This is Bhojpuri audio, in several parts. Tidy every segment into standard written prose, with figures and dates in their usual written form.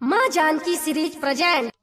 माँ जानकी सीरीज प्रेजेंट।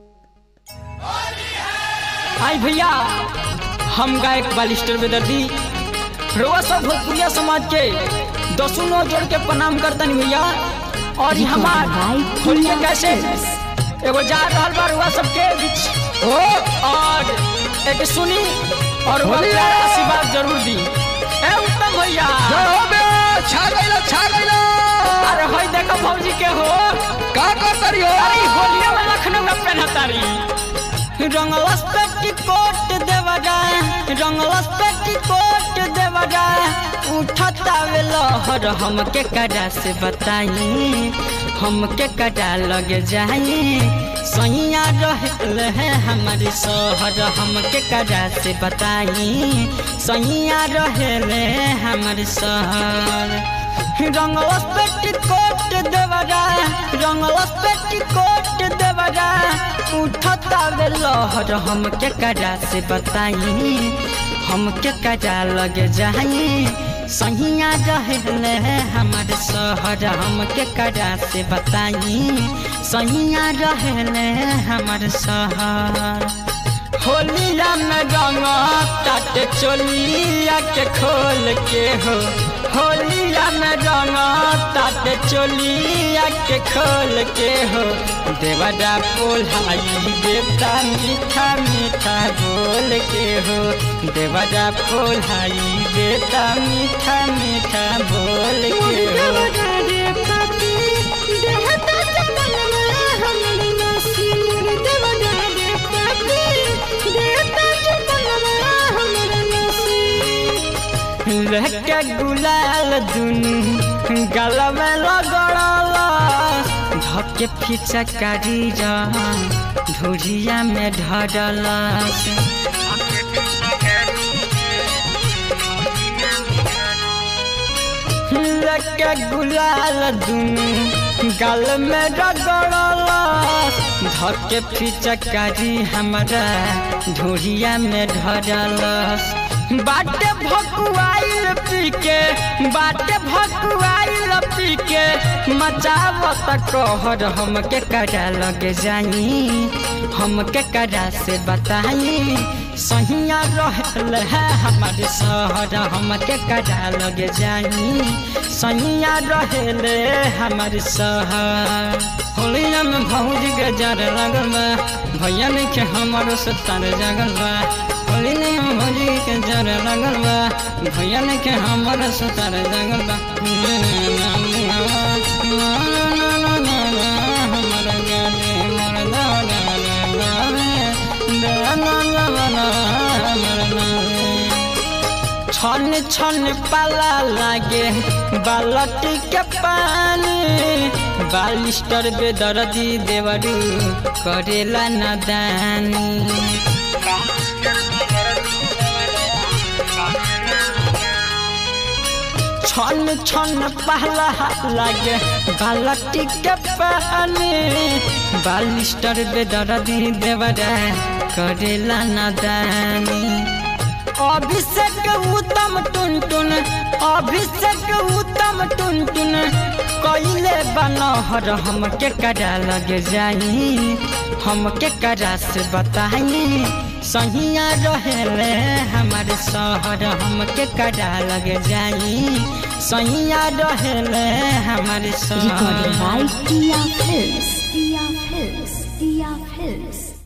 आई भैया, हम गायक बालिस्टर बेदर्दी रोआ सब भोजपुरिया समाज के दसों नौ जोड़ के प्रणाम करतन भैया। और ये हमार होलिया कैसे एगो जा रहल बा रोआ सबके बीच हो, और एक सुनी और आशीर्वाद जरूर दी। ए उत्तम भैया छा गइलो अरे होई देखो भौजी के हो का करतरी हो। अरे होलिया में लखनऊ में पहनतारी रंगलस पेटीकोट देवा जाए, रंगलस पेटीकोट देवा जाए, उठता वे लहर हमके कड़ा से बताई, हमके कड़ा लगे जाई, सैया रहले है हमारी शहर हमके कड़ा से बताई, सैया रहले हमारी शहर। रंगलस पेटीकोट देवा जाए, रंगलस पेटीकोट देवा जाए, उठता वे लहर हमके कड़ा से बताई, हमके कड़ा लगे जाई, सैया रहले हमारे शहर हमके कड़ा से बताई, सैया रहले हमारे शहर। होलिया में रंग ताटे चोलिया के खोल के हो, होलिया में रंग ताटे चोलिया के खोल के हो, देवरा पोलाई देवता मीठा मीठा बोल के हो, देवरा पोलाई देवता मीठा मीठा बोल के हो। लहके गुलाल दुनु गला में लगड़ला, धके फिचकारी धुरिया में ढड़ला, लहके गुलाल दुनु गल में रगड़ला, धके फिचकारी हमारा धुरिया में ढड़ला। बाटे भकुआइल पी के, बाटे भकुआइल पी के, मचावत कहर हमके कड़ा लगे जाई, हमके कड़ा से बताई, सैया रहले है हमारे शहर हमके कड़ा लगे जाई, सैया रहले हमारे शहर। होलिया में भौजी के जर लगल बा, भैया लिखे हमारो सतार जगल बा, होलिया में भौजी के जर लगल बा, भैया लिखे हमारो सतार जगल बा। छन छन पाला लागे बालटी के पानी, बालिस्टर बेदर्दी देवरू करेला नादानी। छन छन पहला लागे बालटी के पानी, बालिस्टर बेदर्दी देवरा करेला नादानी। अभिषेक उत्तम टुनटुन, अभिषेक उत्तम टुनटुन, कइले बनहर हमके कड़ा लगे जाई, हमके कड़ा से बताई, सैया रहले हमारे शहर हमके कड़ा लगे जाई, सैया रहले हमारे शहर। Recorded by Tia Films.